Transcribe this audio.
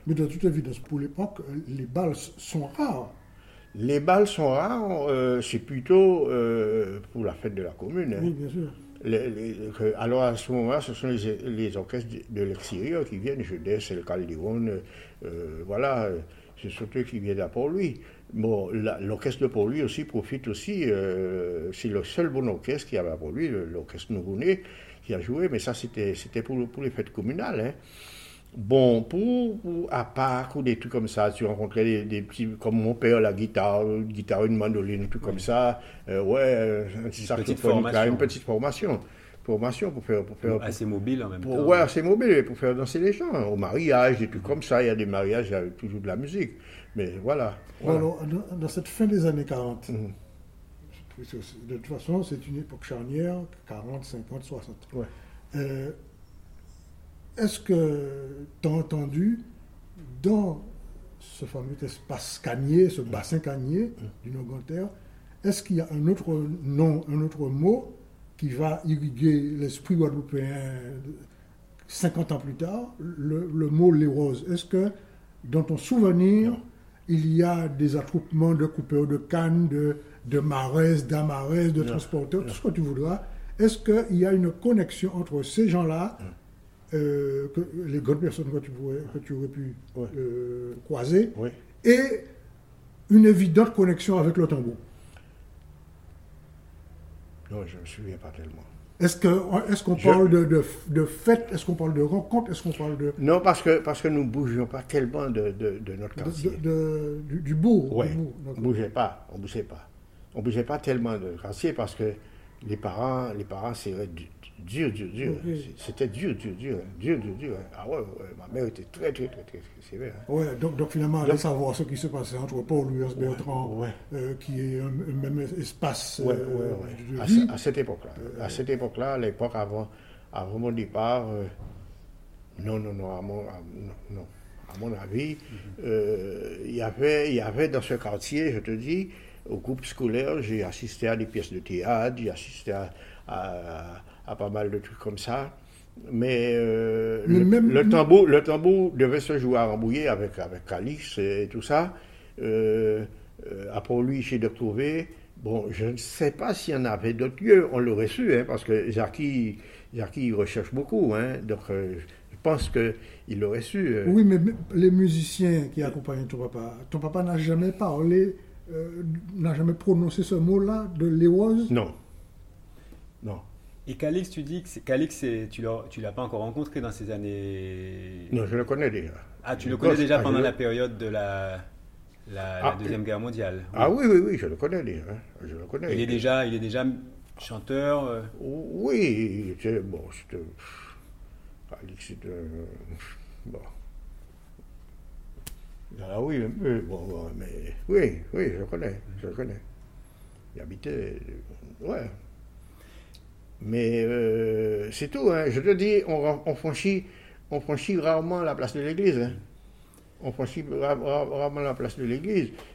Mais de toute évidence, pour l'époque, les balles sont rares. Les balles sont rares, c'est plutôt pour la fête de la commune, hein. Oui, bien sûr. Alors à ce moment-là, ce sont les orchestres de l'extérieur qui viennent, Jeunesse, El Calderon, voilà, ce sont eux qui viennent là pour lui. Bon, l'orchestre de Port-Louis aussi profite aussi, c'est le seul bon orchestre qui avait à Port-Louis, l'orchestre Nouveau-Né, qui a joué, mais ça c'était pour les fêtes communales, hein. Bon, à Pâques ou des trucs comme ça, tu rencontrais des petits, comme mon père, la guitare, une mandoline, tout comme Oui. ça, ouais, un petit Une petite saxophone, là, une formation. petite formation Assez mobile en même temps. ouais, assez mobile, pour faire danser les gens, au mariage, des trucs comme ça, il y a des mariages, il y a toujours de la musique, mais voilà, Bon, voilà. alors, dans cette fin des années 40, Mhm. de toute façon, c'est une époque charnière, 40, 50, 60. Ouais. Euh, Est-ce que tu as entendu, dans ce fameux espace canier, ce bassin canier du Nord-Grande-Terre, est-ce qu'il y a un autre nom, un autre mot qui va irriguer l'esprit guadeloupéen 50 ans plus tard, le mot les roses? Est-ce que, dans ton souvenir, il y a des attroupements de coupeurs de cannes, de maraises, d'amaraises, de Non. transporteurs, tout ce que tu voudras? Est-ce qu'il y a une connexion entre ces gens-là, les grandes personnes que tu aurais pu Ouais. croiser, Oui. et une évidente connexion avec le tambour? Non, je ne me souviens pas tellement. Est-ce qu'on Je- parle de fêtes? Est-ce qu'on parle de rencontres? Est-ce qu'on parle Non, parce que nous ne bougions pas tellement de notre quartier. du bourg? Ouais, Du bourg, on d'accord. bougeait pas, on bougeait pas. On bougeait pas tellement de quartier parce que les parents c'est dur, dur, dur. Oui. C'était dur, dur, dur, dur, dur, dur. Ah ouais, ouais, ma mère était très, très, très, très sévère, hein. Ouais, donc finalement, Donc- allez savoir ce qui se passait entre Paul-Louis Bertrand, Ouais. qui est un même espace Ouais, ouais, ouais. de vie. À cette époque-là. À cette époque-là, l'époque avant mon départ, non, non, non, non, non. À mon avis, il y avait dans ce quartier, je te dis, au groupe scolaire, j'ai assisté à des pièces de théâtre, j'ai assisté à pas mal de trucs comme ça. Mais Mais le tambour devait se jouer à Rambouillet avec Calix et tout ça. À Port-Louis, chez Dr. V. Bon, je ne sais pas s'il y en avait d'autres lieux, on l'aurait su, hein, parce que Jackie il recherche beaucoup, hein, donc je pense qu'il l'aurait su. Oui, mais les musiciens qui accompagnent ton papa n'a jamais parlé, n'a jamais prononcé ce mot-là de Léoise? Non, non, Et Calix, tu dis que tu l'as pas encore rencontré dans ces années. non, je le connais déjà. Ah, tu le Gosse, connais déjà je pendant le- la période de la Ah, Deuxième Guerre mondiale. Ah oui, oui, oui, je le connais déjà, hein, je le connais. Il est déjà chanteur. Oui, c'était... Calix, c'était... Bon. Ah oui, un peu, bon, mais... Oui, oui, je le connais. Il habitait... Ouais. Mais c'est tout, hein. Je te dis, on franchit rarement la place de l'église, hein. On franchit rarement la place de l'église.